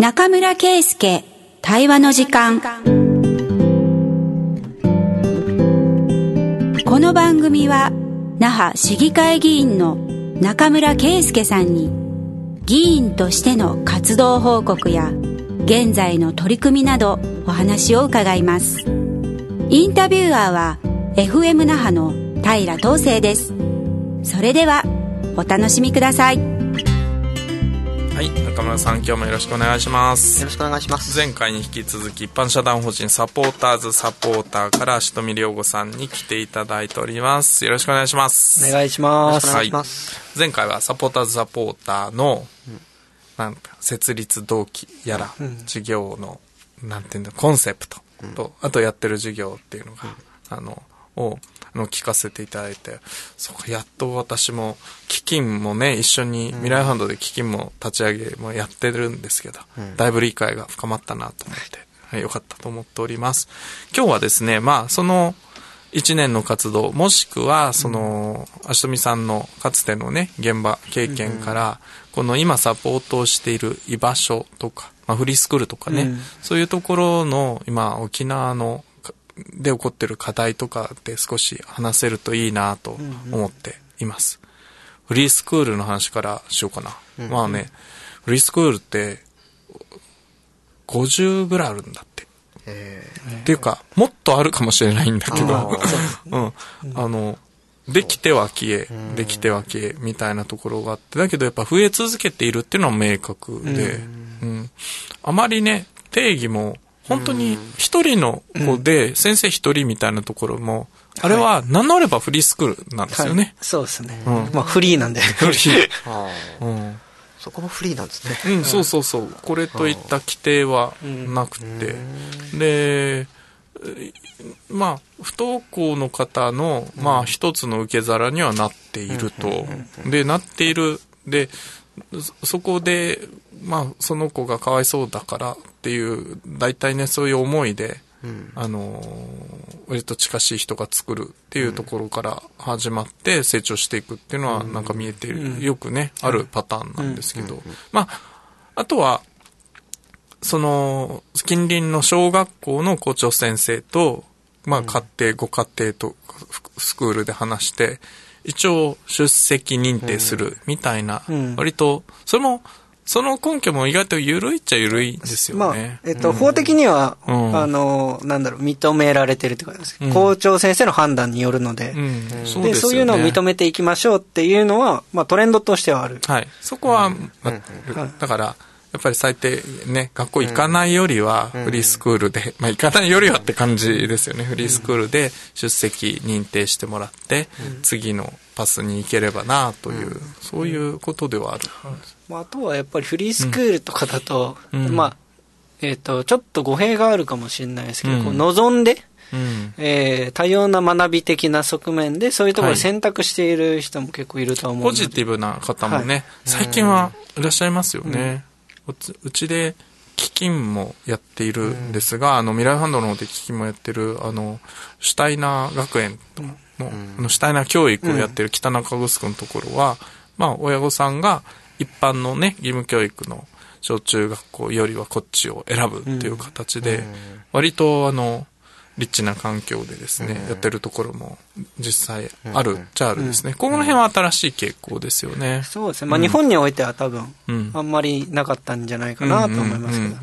中村圭介対話の時間。この番組は那覇市議会議員の中村圭介さんに議員としての活動報告や現在の取り組みなどお話を伺います。インタビュアーは FM 那覇の平東成です。それではお楽しみください。 はい、中村さん、今日もよろしくお願いします。 よろしくお願いします。 前回に引き続き一般社団法人サポーターズサポーターからしとみりょうごさんに来ていただいております。よろしくお願いします。 お願いします。 はい、前回はサポーターズサポーターの、なんか設立動機やら、事業のなんていうんだコンセプトと、あとやってる事業っていうのが、を聞かせていただいて、そうか、やっと私も基金もね、一緒に未来ファンドで基金も立ち上げもやってるんですけど、だいぶ理解が深まったなと思って、はい、よかったと思っております。今日はですね、その1年の活動、もしくはそのあしとみさんのかつてのね現場経験から、この今サポートをしている居場所とか、フリースクールとかね、そういうところの今沖縄ので起こってる課題とかで少し話せるといいなと思っています。フリースクールの話からしようかな。フリースクールって50ぐらいあるんだって。っていうかもっとあるかもしれないんだけど、できては消え、できては消えみたいなところがあって、だけどやっぱ増え続けているっていうのは明確で、あまりね定義も本当に一人の子で先生一人みたいなところも、あれは名乗ればフリースクールなんですよね。 はい、そうですね。フリーなんで。フリー。 そこもフリーなんですね。 そう。これといった規定はなくて。で、不登校の方の、一つの受け皿にはなっていると。で、なっている。で、そこで、その子がかわいそうだからっていう、大体ね、そういう思いで、割と近しい人が作るっていうところから始まって成長していくっていうのはなんか見えている、よくね、あるパターンなんですけど、あとは、その、近隣の小学校の校長先生と、ご家庭とスクールで話して、一応出席認定するみたいな、割と、その根拠も意外と緩いっちゃ緩いんですよね。 法的には、認められてるってことです。校長先生の判断によるので、そういうのを認めていきましょうっていうのは、トレンドとしてはある。 はい。そこは、だから、やっぱり最低ね、学校行かないよりはフリースクールで、行かないよりはって感じですよね。フリースクールで出席認定してもらって、次のパスに行ければなという、そういうことではある。 あとはやっぱりフリースクールとかだと、ちょっと語弊があるかもしれないですけど、望んで、多様な学び的な側面でそういうところを選択している人も結構いると思うので、 ポジティブな方もね、最近はいらっしゃいますよね。うちで基金もやっているんですが、未来ファンドの方で基金もやってるシュタイナー学園の、シュタイナー教育をやってる北中城のところは、親御さんが一般のね義務教育の小中学校よりはこっちを選ぶっていう形で、割とリッチな環境でですね、やってるところも実際あるっちゃあるですね。この辺は新しい傾向ですよね。 そうですね。日本においては多分、あんまりなかったんじゃないかなと思いますけど。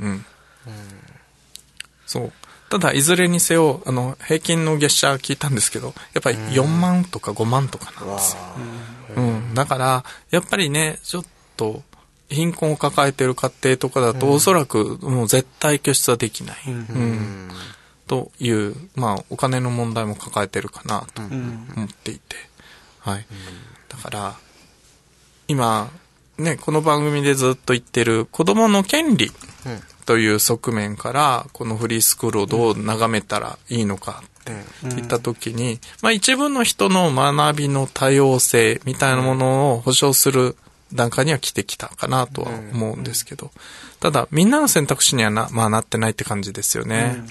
そう。ただ、いずれにせよ、平均の月謝聞いたんですけど、やっぱり4万とか5万とかなんですよ。だから、やっぱりね、ちょっと、貧困を抱えている家庭とかだと、おそらくもう絶対拠出はできない。という、お金の問題も抱えてるかなと思っていて、はい。だから、今、ね、この番組でずっと言ってる子供の権利という側面から、このフリースクールをどう眺めたらいいのかって言ったときに、一部の人の学びの多様性みたいなものを保障する段階には来てきたかなとは思うんですけど、ただみんなの選択肢にはなってないって感じですよね。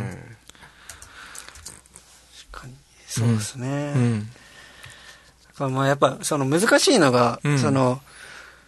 確かにそうですね。やっぱその難しいのが、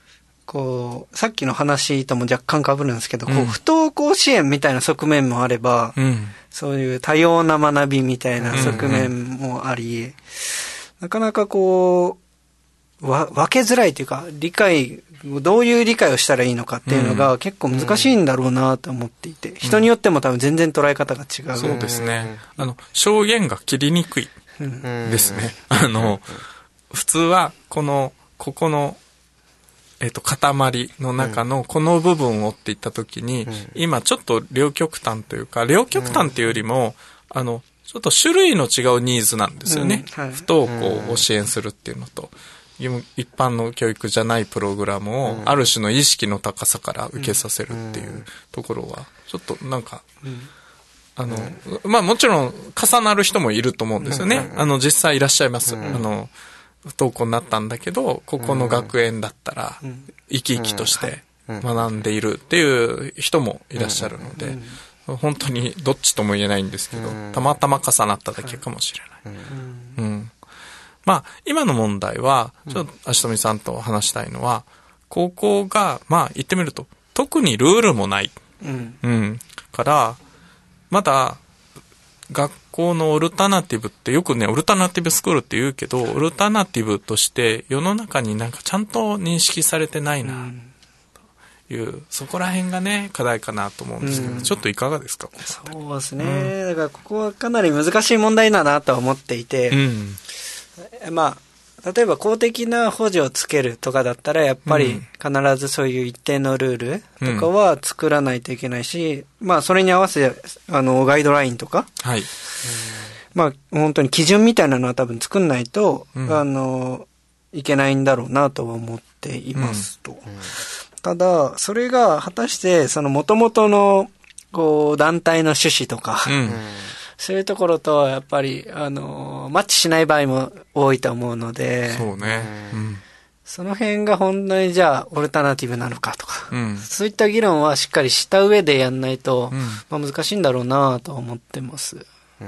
こう、さっきの話とも若干被るんですけど、こう、不登校支援みたいな側面もあれば、そういう多様な学びみたいな側面もあり、なかなかこう、分けづらいというか、どういう理解をしたらいいのかっていうのが結構難しいんだろうなと思っていて、人によっても多分全然捉え方が違う。 そうですね。証言が切りにくいですね。普通は、ここの、塊の中のこの部分をって言ったときに、今ちょっと両極端というか、両極端っていうよりも、ちょっと種類の違うニーズなんですよね。不登校を支援するっていうのと、一般の教育じゃないプログラムを、ある種の意識の高さから受けさせるっていうところは、ちょっとなんか、まあもちろん重なる人もいると思うんですよね。実際いらっしゃいます。不登校になったんだけど、ここの学園だったら、生き生きとして学んでいるっていう人もいらっしゃるので、本当にどっちとも言えないんですけど、たまたま重なっただけかもしれない。まあ、今の問題は、ちょっと足富さんと話したいのは、高校が、まあ言ってみると、特にルールもない。から、まだ、学校のオルタナティブってよくね、オルタナティブスクールって言うけど、オルタナティブとして世の中になんかちゃんと認識されてないな、という、そこら辺がね、課題かなと思うんですけど、ちょっといかがですか？ そうですね。だからここはかなり難しい問題だなとは思っていて、まあ、例えば公的な補助をつけるとかだったら、やっぱり必ずそういう一定のルールとかは作らないといけないし、まあそれに合わせて、ガイドラインとか、まあ本当に基準みたいなのは多分作んないと、いけないんだろうなとは思っていますと。ただ、それが果たして、その元々の、こう、団体の趣旨とか、そういうところと、やっぱり、マッチしない場合も多いと思うので、 そうね。 その辺が本当にじゃあ、オルタナティブなのかとか、そういった議論はしっかりした上でやんないと、まあ難しいんだろうなと思ってます。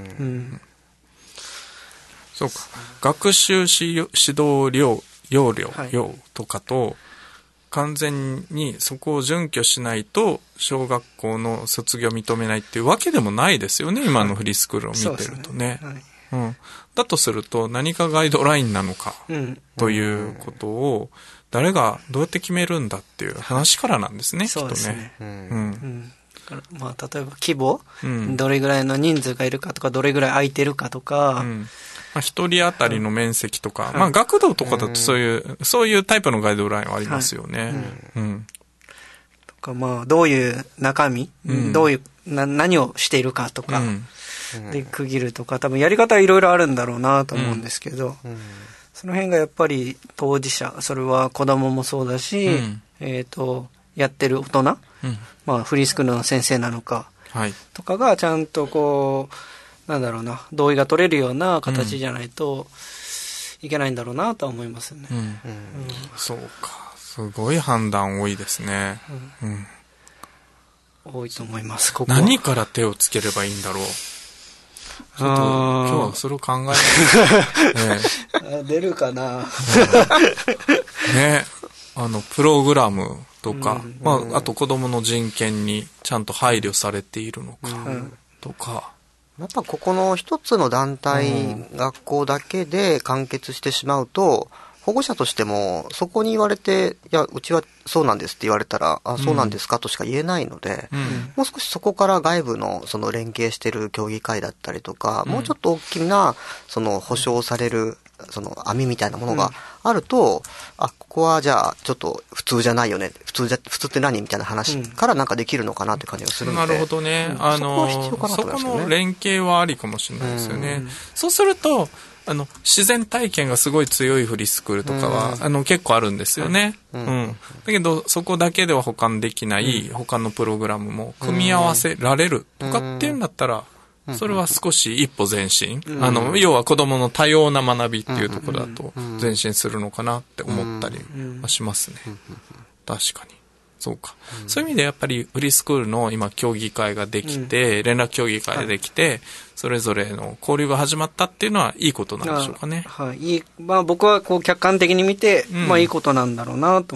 そうか。学習指導要領とかと、完全にそこを準拠しないと小学校の卒業を認めないっていうわけでもないですよね、今のフリースクールを見てるとね。だとすると何かガイドラインなのかということを誰がどうやって決めるんだっていう話からなんですね、きっとね。 まあ、例えば規模、どれぐらいの人数がいるかとか、どれぐらい空いてるかとか、 まあ、一人当たりの面積とか、まあ学童とかだとそういうタイプのガイドラインはありますよね。 とか、まあ、どういう中身、どういう、何をしているかとか、で区切るとか、多分やり方はいろいろあるんだろうなと思うんですけど、その辺がやっぱり当事者、それは子供もそうだし、やってる大人、まあフリースクールの先生なのか、とかがちゃんとこう、なんだろうな、同意が取れるような形じゃないといけないんだろうなとは思いますよね。 そうか。すごい判断多いですね。 多いと思います、ここは。 何から手をつければいいんだろう。ちょっと今日はそれを考えて、 出るかな。 ね、プログラムとか、まあ、あと子供の人権にちゃんと配慮されているのかとか。 やっぱここの一つの団体、学校だけで完結してしまうと、保護者としてもそこに言われて、いや、うちはそうなんですって言われたら、あ、そうなんですかとしか言えないので、もう少しそこから外部のその連携している協議会だったりとか、もうちょっと大きなその保証されるその網みたいなものがあると、あ、ここはじゃあちょっと普通じゃないよね、普通って何みたいな話からなんかできるのかなって感じがするので、 なるほどね。そこの連携はありかもしれないですよね。そうすると自然体験がすごい強いフリースクールとかは、結構あるんですよね。だけど、そこだけでは保管できない、他のプログラムも組み合わせられるとかっていうんだったら、それは少し一歩前進。要は子供の多様な学びっていうところだと前進するのかなって思ったりはしますね。確かに。そうか。そういう意味でやっぱりフリースクールの今協議会ができて、連絡協議会ができて、それぞれの交流が始まったっていうのはいいことなんでしょうかね。 まあ僕はこう客観的に見て、まあいいことなんだろうなと思って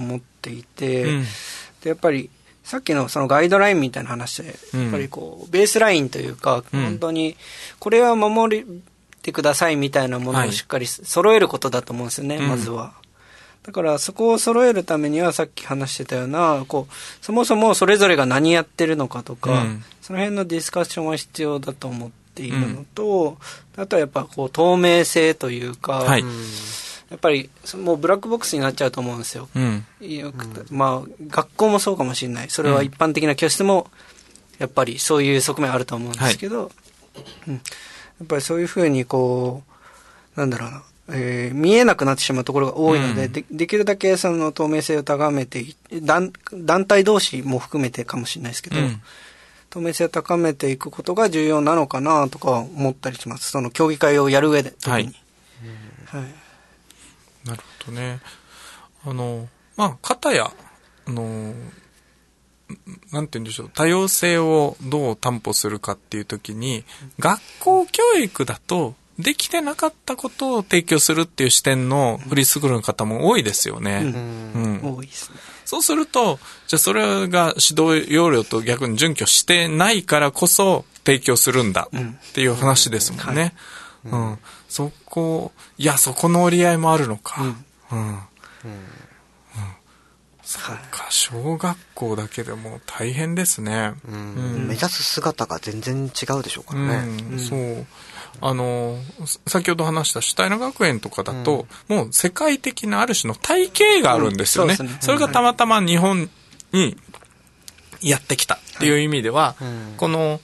っていて、でやっぱりさっきのそのガイドラインみたいな話で、やっぱりこうベースラインというか、本当にこれは守ってくださいみたいなものをしっかり揃えることだと思うんですよね、まずは。だからそこを揃えるためにはさっき話してたようなこうそもそもそれぞれが何やってるのかとか、その辺のディスカッションは必要だと思っているのと、あとはやっぱこう透明性というか、やっぱりもうブラックボックスになっちゃうと思うんですよ、まあ学校もそうかもしれない、それは一般的な教室もやっぱりそういう側面あると思うんですけど、やっぱりそういうふうにこうなんだろうな、見えなくなってしまうところが多いので、できるだけその透明性を高めて団体同士も含めてかもしれないですけど、透明性を高めていくことが重要なのかなとか思ったりします。その競技会をやる上で特に。 なるほどね。まあ、片や、なんて言うんでしょう、多様性をどう担保するかっていうときに、学校教育だと、できてなかったことを提供するっていう視点のフリースクールの方も多いですよね。 多いですね。 そうすると、じゃあそれが指導要領と逆に準拠してないからこそ提供するんだっていう話ですもんね。そこの折り合いもあるのか。そうか、小学校だけでも大変ですね。 目指す姿が全然違うでしょうからね。 そう。先ほど話したシュタイナー学園とかだと、もう世界的なある種の体系があるんですよね。それがたまたま日本にやってきたっていう意味では、この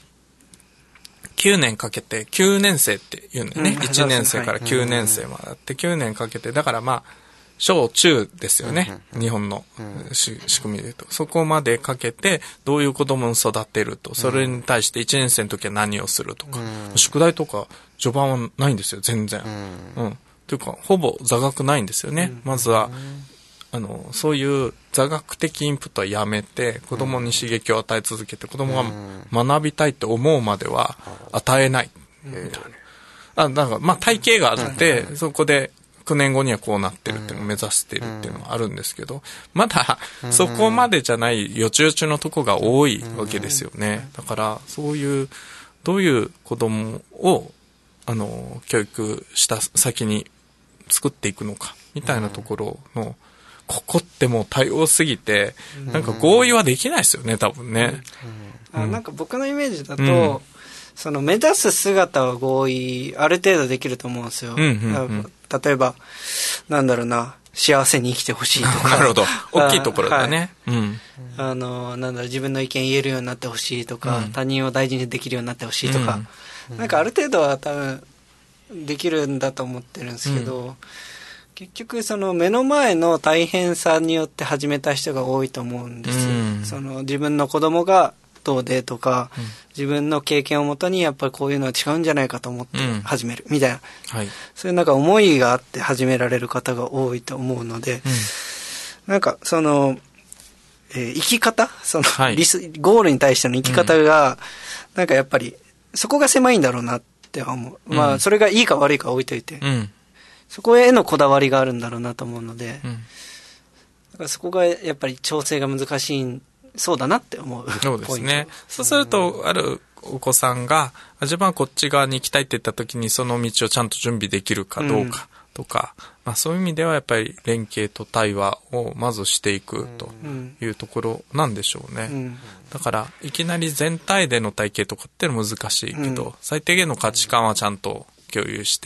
9年かけて9年生っていうんだよね。1年生から9年生まであって9年かけて、だからまあ、小中ですよね。日本の仕組みで言うと。そこまでかけて、どういう子供を育てると。それに対して1年生の時は何をするとか。宿題とか、序盤はないんですよ、全然。というか、ほぼ座学ないんですよね。まずは、そういう座学的インプットはやめて、子供に刺激を与え続けて、子供が学びたいと思うまでは与えない。みたいな。だから、まあ、体系があって、そこで、9年後にはこうなってるっていうのを目指してるっていうのはあるんですけど、まだそこまでじゃないよちよちのとこが多いわけですよね。だからそういうどういう子供を教育した先に作っていくのかみたいなところのここってもう多様すぎてなんか合意はできないですよね、多分ね。 なんか僕のイメージだと、その目指す姿は合意ある程度できると思うんですよ。例えばなんだろうな、幸せに生きてほしいとかなるほど、大きいところだね。 なんだろう、自分の意見言えるようになってほしいとか、他人を大事にできるようになってほしいとか、なんかある程度は多分できるんだと思ってるんですけど、結局その目の前の大変さによって始めた人が多いと思うんですよ。その自分の子供がどうでとか、自分の経験をもとにやっぱりこういうのは違うんじゃないかと思って始めるみたいな、そういうなんか思いがあって始められる方が多いと思うので、なんかその、生き方、その、ゴールに対しての生き方が、なんかやっぱりそこが狭いんだろうなって思う。まあそれがいいか悪いか置いといて、そこへのこだわりがあるんだろうなと思うので、だからそこがやっぱり調整が難しいそうだなって思う。 そうですね。そうすると、あるお子さんが、自分はこっち側に行きたいって言った時に、その道をちゃんと準備できるかどうかとか、まあそういう意味ではやっぱり連携と対話をまずしていくというところなんでしょうね。だから、いきなり全体での体系とかってのは難しいけど、最低限の価値観はちゃんと共有して、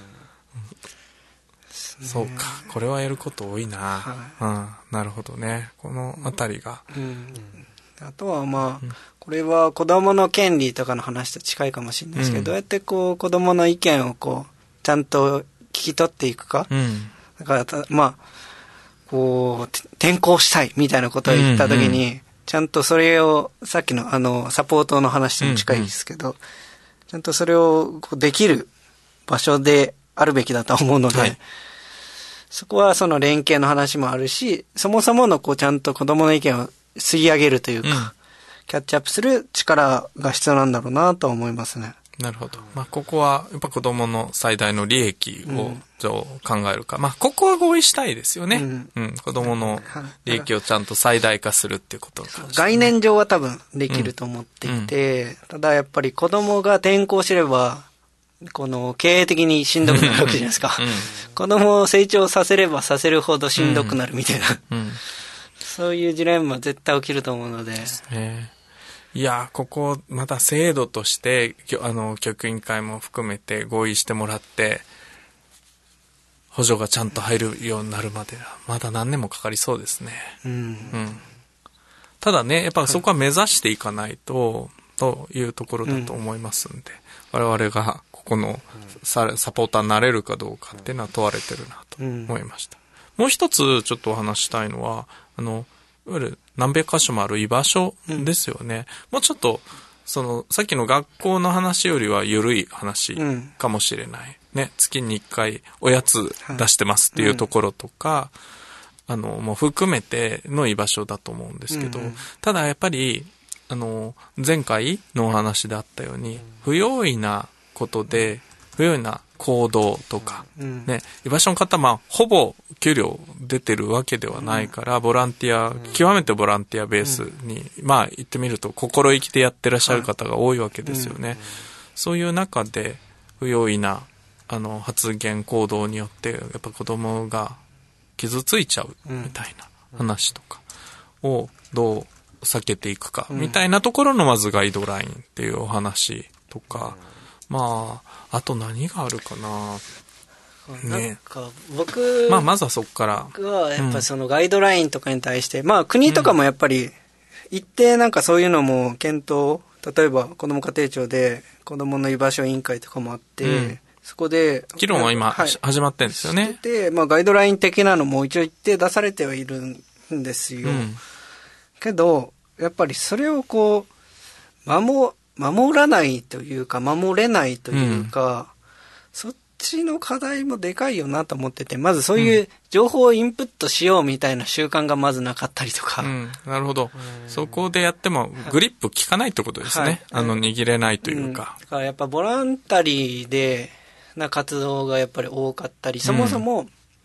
そうか、これはやること多いな。なるほどね。このあたりが。 あとはまあ、これは子供の権利とかの話と近いかもしれないですけど、どうやってこう子供の意見をこうちゃんと聞き取っていくか。だからまあこう転校したいみたいなことを言った時に、ちゃんとそれをさっきのサポートの話とも近いですけど、ちゃんとそれをこうできる場所であるべきだと思うので。そこはその連携の話もあるし、そもそものこうちゃんと子供の意見を吸い上げるというか、キャッチアップする力が必要なんだろうなと思いますね。 なるほど。まあ、ここは、やっぱ子供の最大の利益をどう考えるか。まあ、ここは合意したいですよね。子供の利益をちゃんと最大化するっていうこと、ね、 概念上は多分できると思っていて、ただやっぱり子供が転校すれば、この経営的にしんどくなるわけじゃないですか。子供を成長させればさせるほどしんどくなるみたいな。そういうジレンマ絶対起きると思うので。 いや、ここ、また制度として、教育委員会も含めて合意してもらって、補助がちゃんと入るようになるまでは、まだ何年もかかりそうですね。ただね、やっぱそこは目指していかないと、というところだと思いますんで、我々がここのサポーターになれるかどうかっていうのは問われてるなと思いました。もう一つちょっとお話したいのは、いわゆる何百箇所もある居場所ですよね。もうちょっと、さっきの学校の話よりは緩い話かもしれない。ね、月に1回おやつ出してますっていうところとか、もう含めての居場所だと思うんですけど、ただやっぱり、前回のお話であったように、不用意なことで、不用意な行動とか、ね、居場所の方、ほぼ給料出てるわけではないから、ボランティア、極めてボランティアベースに、言ってみると、心意気でやってらっしゃる方が多いわけですよね。そういう中で、不用意な、発言、行動によって、やっぱ子供が傷ついちゃうみたいな話とかをどう避けていくか、みたいなところのまずガイドラインっていうお話とか、あと何があるかな。 なんか僕、 まずはそこから。 僕はやっぱそのガイドラインとかに対して、国とかもやっぱり一定なんかそういうのも検討、例えば子ども家庭庁で子どもの居場所委員会とかもあって、そこで議論は今、始まってるんですよね。 で、ガイドライン的なのも一応一定出されてはいるんですよ。けどやっぱりそれをこう守らないというか守れないというか、そっちの課題もでかいよなと思ってて、まずそういう情報をインプットしようみたいな習慣がまずなかったりとか、 なるほど。そこでやってもグリップ効かないってことですね。握れないというか。 だからやっぱボランタリーでな活動がやっぱり多かったり、そもそも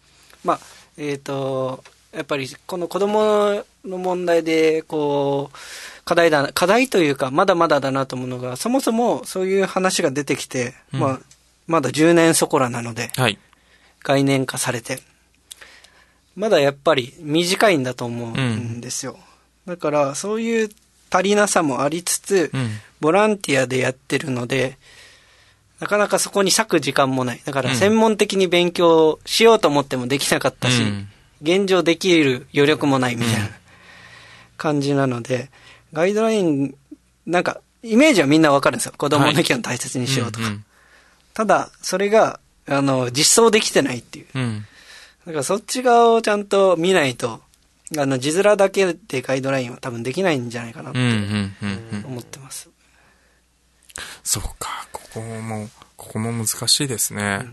やっぱりこの子供の問題でこう課題というかまだまだだなと思うのが、そもそもそういう話が出てきて、まだ10年そこらなので、概念化されてまだやっぱり短いんだと思うんですよ。だからそういう足りなさもありつつ、ボランティアでやってるのでなかなかそこに割く時間もない。だから専門的に勉強しようと思ってもできなかったし、現状できる余力もないみたいな感じなので、ガイドライン、なんかイメージはみんなわかるんですよ。子供の意見を大切にしようとか。ただそれが実装できてないっていう。だからそっち側をちゃんと見ないと、字面だけでガイドラインは多分できないんじゃないかなって思ってます。 そうか、ここも難しいですね。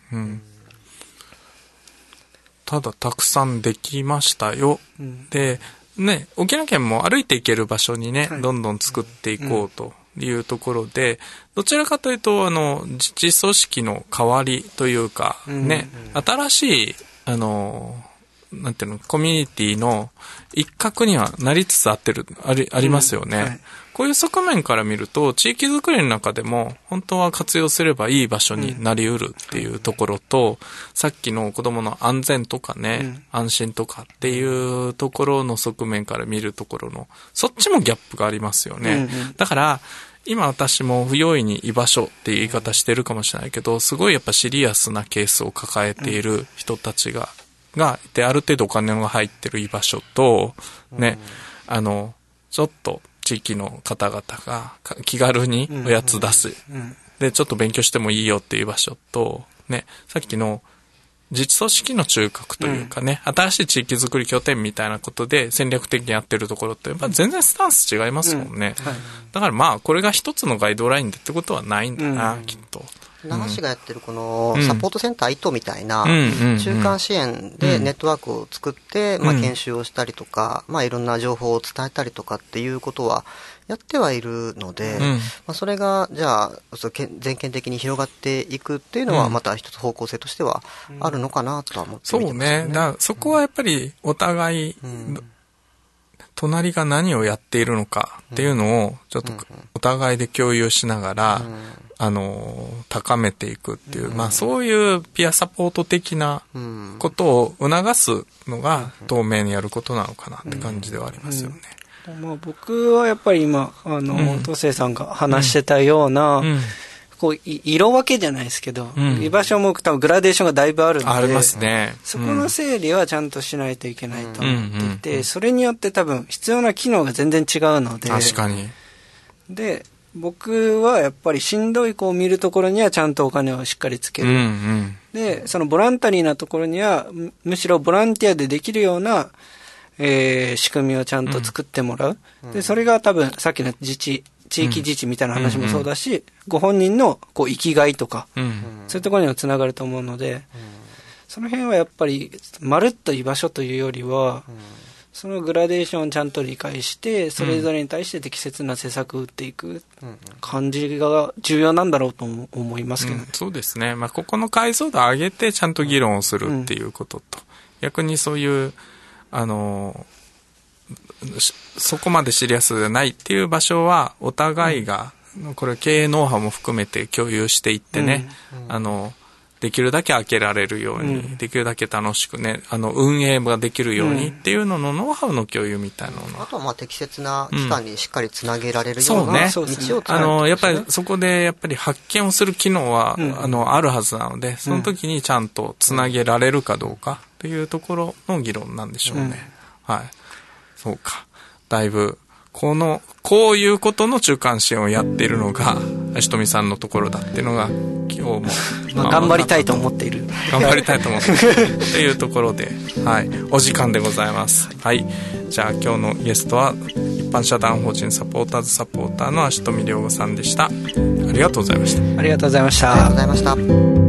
ただたくさんできましたよ。で、ね、沖縄県も歩いて行ける場所にね、どんどん作っていこうというところで、どちらかというと、自治組織の代わりというか、ね、新しい、なんていうの、コミュニティの一角にはなりつつありますよね。こういう側面から見ると、地域づくりの中でも、本当は活用すればいい場所になりうるっていうところと、さっきの子供の安全とかね、安心とかっていうところの側面から見るところの、そっちもギャップがありますよね。だから、今私も不用意に居場所っていう言い方してるかもしれないけど、すごいやっぱシリアスなケースを抱えている人たちがいて、ある程度お金が入ってる居場所と、ね、ちょっと地域の方々が気軽におやつ出す。で、ちょっと勉強してもいいよっていう場所と、ね、さっきの自治組織の中核というかね、新しい地域づくり拠点みたいなことで戦略的にやってるところって、やっぱ全然スタンス違いますもんね。だからこれが一つのガイドラインでってことはないんだな、きっと。 那覇市がやってるこのサポートセンター糸みたいな中間支援でネットワークを作って、研修をしたりとか、いろんな情報を伝えたりとかっていうことはやってはいるので、それがじゃあ全県的に広がっていくっていうのはまた一つ方向性としてはあるのかなとは思って見てますね。 そうね。だからそこはやっぱりお互い、隣が何をやっているのかっていうのをちょっとお互いで共有しながら、高めていくっていう、そういうピアサポート的なことを促すのが当面やることなのかなって感じではありますよね。 僕はやっぱり今東生さんが話してたような、こう色分けじゃないですけど、居場所も多分グラデーションがだいぶあるので、 ありますね。 そこの整理はちゃんとしないといけないと思っていて、それによって多分必要な機能が全然違うので、 確かに。 で、僕はやっぱりしんどい子を見るところにはちゃんとお金をしっかりつける。で、そのボランタリーなところにはむしろボランティアでできるような仕組みをちゃんと作ってもらう。で、それが多分さっきの地域自治みたいな話もそうだし、ご本人のこう生きがいとか、そういうところにもつながると思うので、その辺はやっぱりまるっと居場所というよりは、そのグラデーションをちゃんと理解して、それぞれに対して適切な施策を打っていく感じが重要なんだろうと思いますけどね。 そうですね。ここの解像度を上げてちゃんと議論をするっていうことと、逆にそういうそこまでシリアスでないっていう場所はお互いが、これ経営ノウハウも含めて共有していってね、できるだけ開けられるように、できるだけ楽しくね、運営ができるようにっていうののノウハウの共有みたいなの。 あとは適切な期間にしっかりつなげられるような道をやっぱりそこでやっぱり発見をする機能は、あるはずなので、その時にちゃんとつなげられるかどうかっていうところの議論なんでしょうね。はい。そうか。だいぶ、こういうことの中間支援をやっているのが、足富さんのところだっていうのが、今日も。 頑張りたいと思っている。 頑張りたいと思っている。っていうところで、はい。お時間でございます。はい。じゃあ今日のゲストは、一般社団法人サポーターズサポーターの足富良吾さんでした。ありがとうございました。 ありがとうございました。 ありがとうございました。